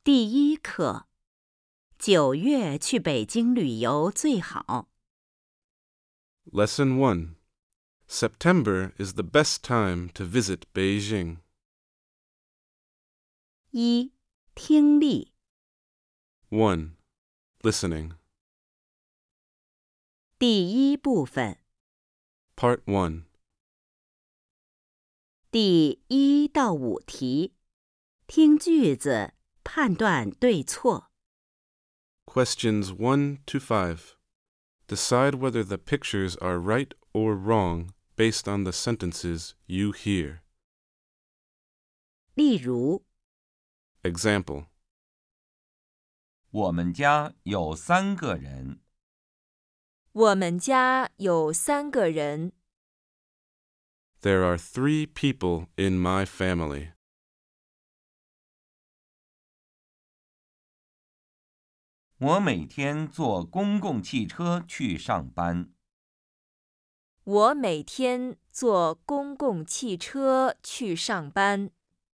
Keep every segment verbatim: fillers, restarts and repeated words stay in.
第一课，九月去北京旅游最好。 Lesson one. September is the best time to visit Beijing. 一、听力。 one. Listening. 第一部分， Part one. 第一到五题，听句子，判断对错。 Questions one to five. Decide whether the pictures are right or wrong based on the sentences you hear. 例如， Example. 我们家有三个人。 我们家有三个人。 There are three people in my family. 我每天坐公共汽车去上班。 我每天坐公共汽车去上班。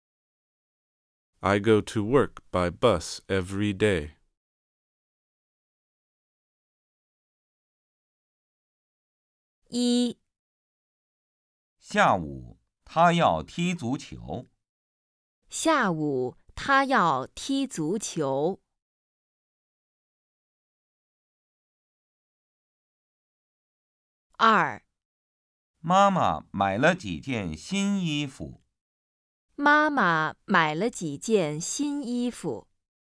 I go to work by bus every day. 一、 下午他要踢足球。 下午他要踢足球。二、 妈妈买了几件新衣服。 妈妈买了几件新衣服。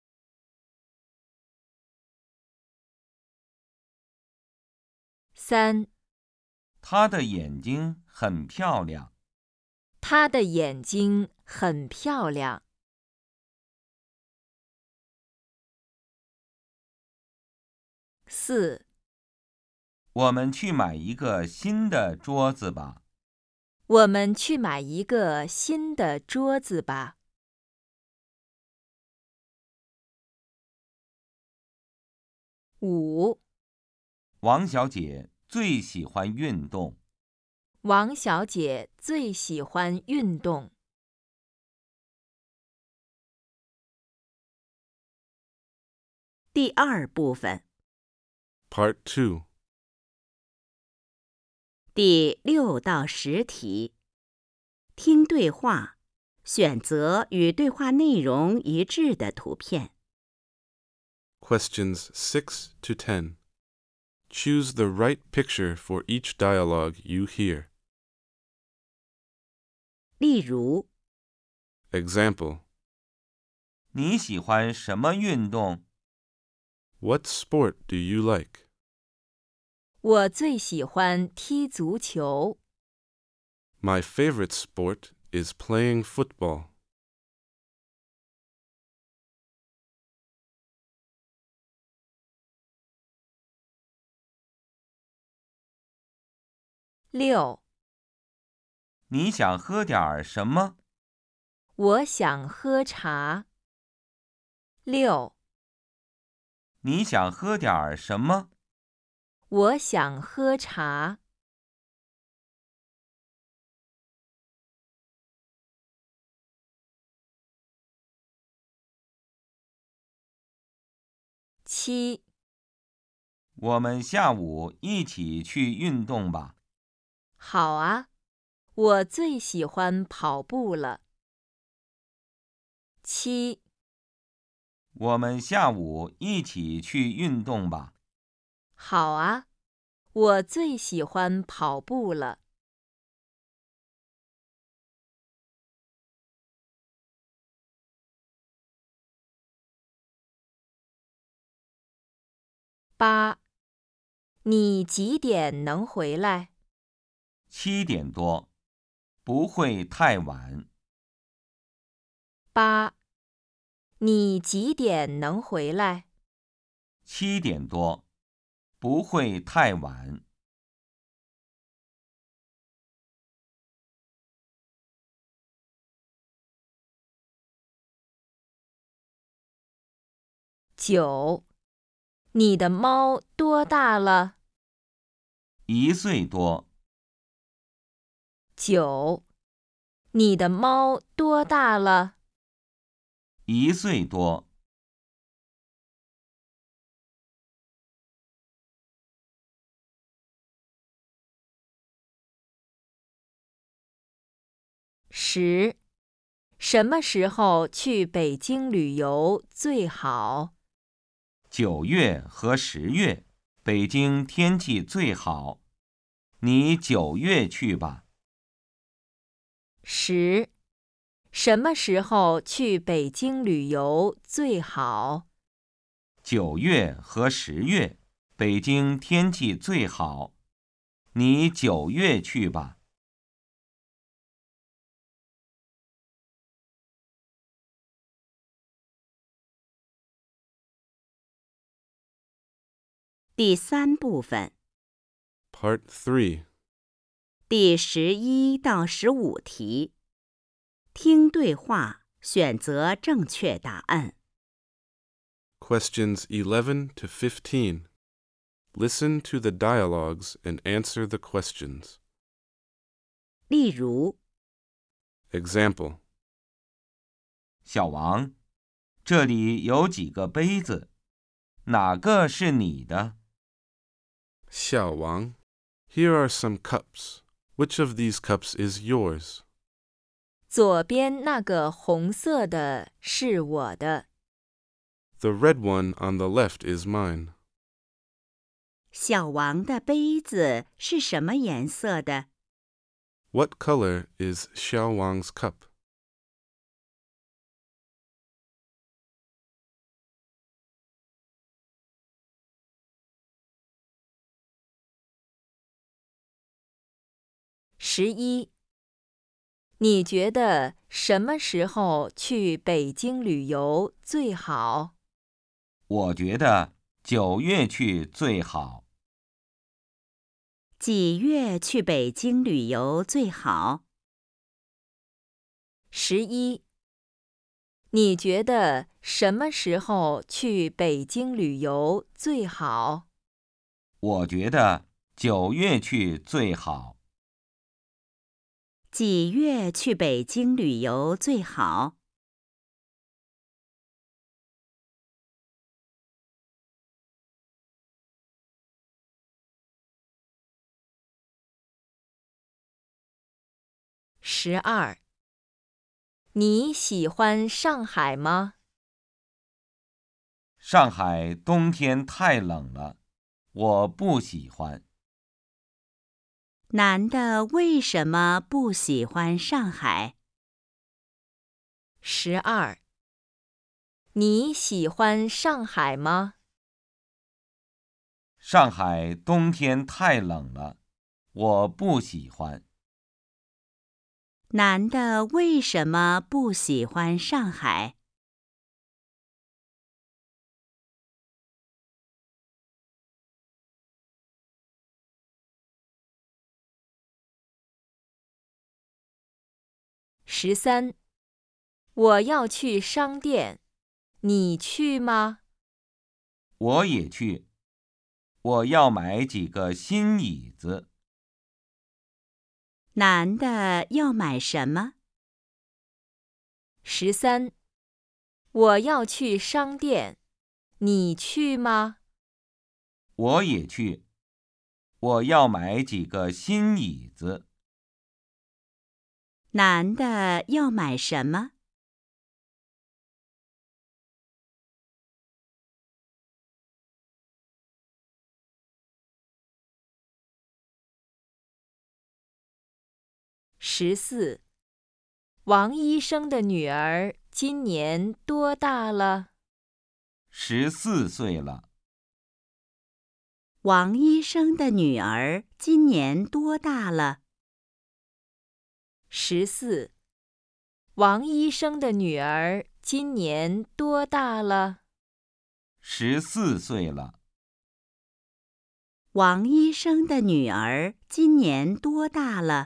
三、 她的眼睛很漂亮。 她的眼睛很漂亮。四、 我们去买一个新的桌子吧。 我们去买一个新的桌子吧。五、 王小姐最喜欢运动。 王小姐最喜欢运动。 第二部分， Part two. 第六到十题，听对话，选择与对话内容一致的图片。 Questions six to ten. Choose the right picture for each dialogue you hear. 例如， Example. 你喜欢什么运动？ What sport do you like? 我最喜欢踢足球。 My favorite sport is playing football. 六、 你想喝点儿什么？ 我想喝茶。六、 你想喝点儿什么？ 我想喝茶。七、 我们下午一起去运动吧。 好啊，我最喜欢跑步了。七、 我们下午一起去运动吧。 好啊，我最喜欢跑步了。八、你几点能回来？ 七点多，不会太晚。 八、你几点能回来？ 七点多，不会太晚。 九、你的猫多大了？ 一岁多。 九、你的猫多大了？ 一岁多。 十，什么时候去北京旅游最好？ 九月和十月，北京天气最好。你九月去吧。 十，什么时候去北京旅游最好？ 九月和十月，北京天气最好。你九月去吧。 第三部分 Part three. 第十一到十五题，听对话，选择正确答案。 Questions eleven to fifteen. Listen to the dialogues and answer the questions. 例如， Example. 小王，这里有几个杯子，哪个是你的？ Xiao Wang, here are some cups. Which of these cups is yours? 左边那个红色的是我的。 The red one on the left is mine. 小王的杯子是什么颜色的？ What color is Xiao Wang's cup? 十一，你觉得什么时候去北京旅游最好？ 我觉得九月去最好。 几月去北京旅游最好？ 十一，你觉得什么时候去北京旅游最好？ 我觉得九月去最好。 几月去北京旅游最好？十二，你喜欢上海吗？ 上海冬天太冷了，我不喜欢。 男的为什么不喜欢上海？ 十二，你喜欢上海吗？ 上海冬天太冷了，我不喜欢。 男的为什么不喜欢上海？ 十三，我要去商店，你去吗？ 我也去，我要买几个新椅子。 男的要买什么？ 十三，我要去商店，你去吗？ 我也去，我要买几个新椅子。 男的要买什么？ 十四，王医生的女儿今年多大了？ 十四岁了。 王医生的女儿今年多大了？ 十四，王医生的女儿今年多大了？ 十四岁了。 王医生的女儿今年多大了？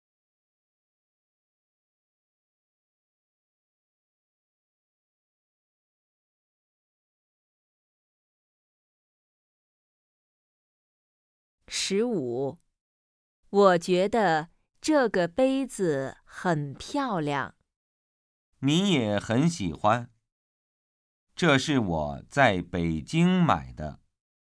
十五，我觉得这个杯子很漂亮。 你也很喜欢。这是我在北京买的。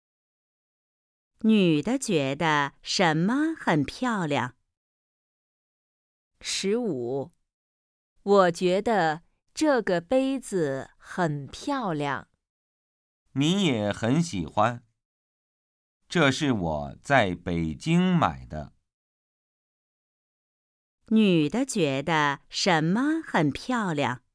女的觉得什么很漂亮？ 十五， 我觉得这个杯子很漂亮。 你也很喜欢。这是我在北京买的。 女的觉得什么很漂亮？